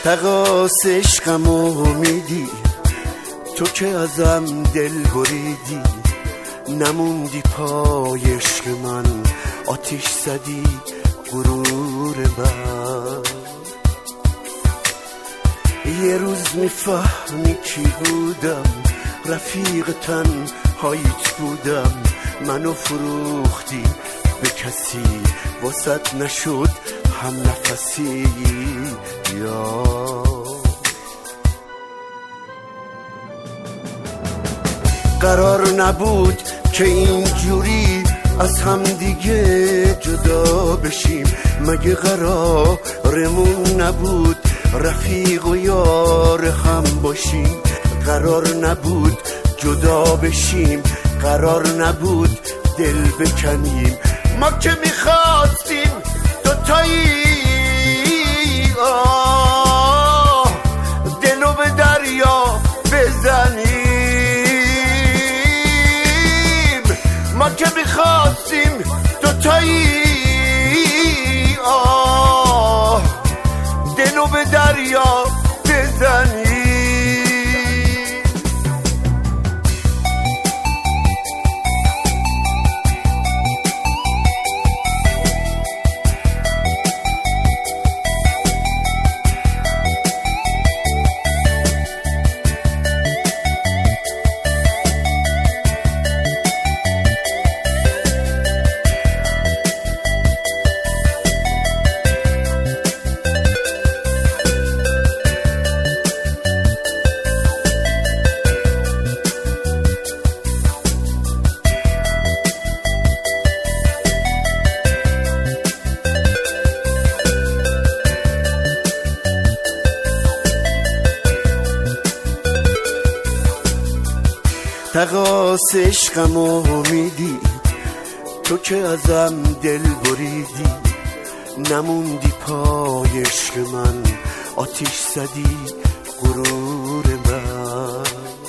تقاص عشقمو میدی، تو که ازم دل بریدی، نموندی پای عشق من، آتیش زدی غرور من. یه روز میفهمی کی بودم، رفیق تنهاییت بودم، منو فروختی به کسی، واسط نشد هم نفسی. یا قرار نبود که اینجوری از هم دیگه جدا بشیم، مگه قرارمون نبود رفیق و یار هم باشیم؟ قرار نبود جدا بشیم، قرار نبود دل بکنیم، ما که میخواستیم دوتایی دلو به دریا بزنیم، ما که میخواستیم دوتایی دلو به دریا بزنیم. تقاص عشقمو میدی، تو که ازم دل بریدی، نموندی پای عشق من، آتیش زدی غرور من.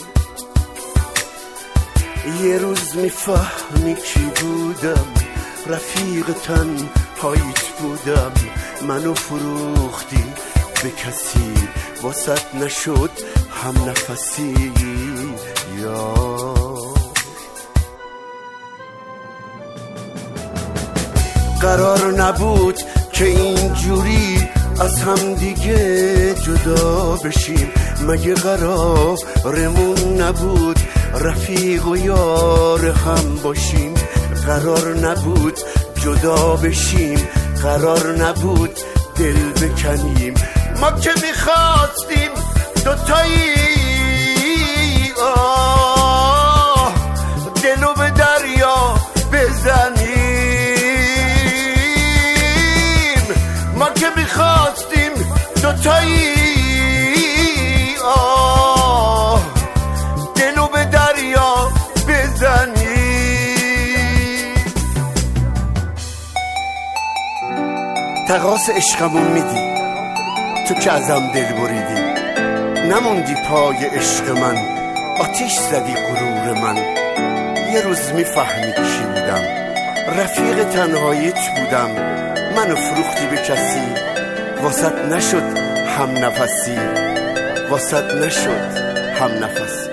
یه روز میفهمی کی بودم، رفیق تنهاییت بودم، منو فروختی به کسی، واسط نشد هم نفسی. یا قرار نبود که اینجوری از هم دیگه جدا بشیم، مگه قرارمون نبود رفیق و یار هم باشیم؟ قرار نبود جدا بشیم، قرار نبود دل بکنیم، ما که میخواستیم دوتایی دلو به دریا بزنیم، ما که میخواستیم دوتایی دلو به دریا بزنیم. تقاص عشقمون میدی، تو که ازم دل بریدی، نموندی پای عشق من، آتیش زدی غرور من. یه روز میفهمی کی بودم، رفیق تنهاییت بودم، منو فروختی به کسی، واسط نشد هم نفسی، واسط نشد هم نفسی.